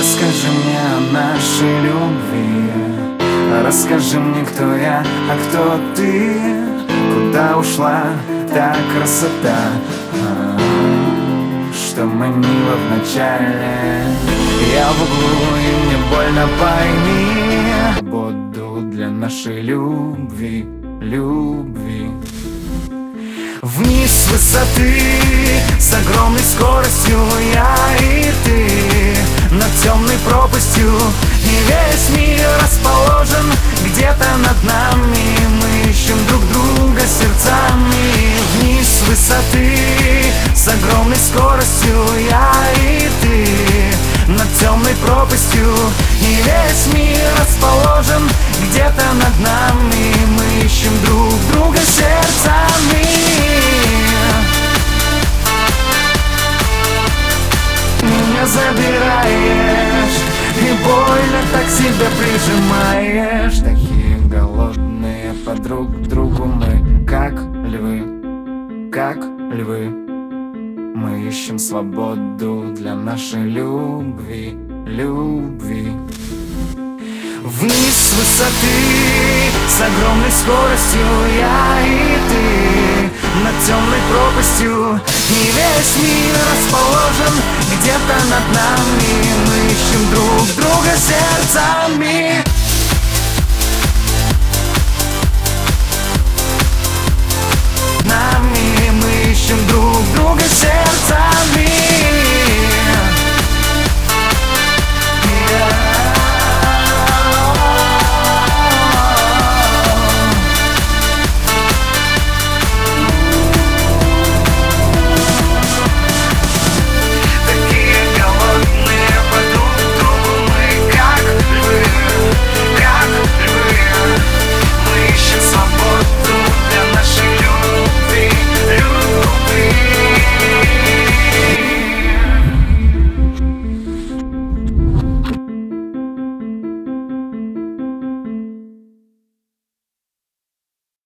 Расскажи мне о нашей любви. Расскажи мне, кто я, а кто ты. Куда ушла та красота, что манила вначале. Я в углу, и мне больно, пойми. Буду для нашей любви, любви. Вниз с высоты, с огромной скоростью я и ты, над темной пропастью. И весь мир расположен где-то над нами. Мы ищем друг друга сердцами. Вниз с высоты, с огромной скоростью я и ты, над темной пропастью. И весь мир расположен где-то над нами. Мы ищем друг друга сердцами. Меня забираешь, и больно так себя прижимаешь. Такие голодные друг к другу мы, как львы, как львы. Мы ищем свободу для нашей любви, любви. Вниз с высоты, с огромной скоростью я и ты, над темной пропастью. И весь мир расположен где-то над нами. Мы ищем друг друга сердцами. Нами мы ищем друг друга сердцами.